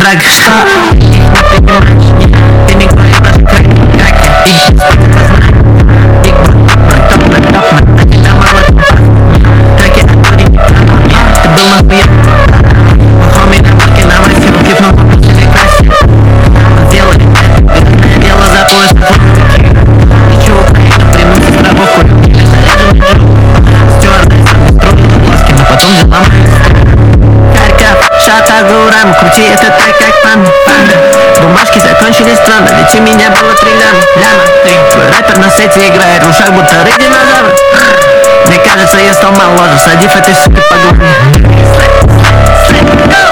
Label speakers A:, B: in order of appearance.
A: дурак, что? Их не принимаешь, ты не говоришь даже как и сколько знаешь. Биг Брат, топ на а тебя мало тупо. Треки от не ты был нахуя. Хоми на баке на массиву, кипнул попустили красиво. Сделали это, бедное дело за пояс. Ничего, Украина, примусь из врагов, курю. Заряженный джу, стюардессом, строила глазки, но потом взяла мою. Харьков, шата гурам, крути это так, как панда. Бумажки закончились странно, ведь у меня было 3 ляма. Твой рэпер на сете играет в ушах, будто рыб-динозавр. Мне кажется, я стал моложе, садив этой суки по голове.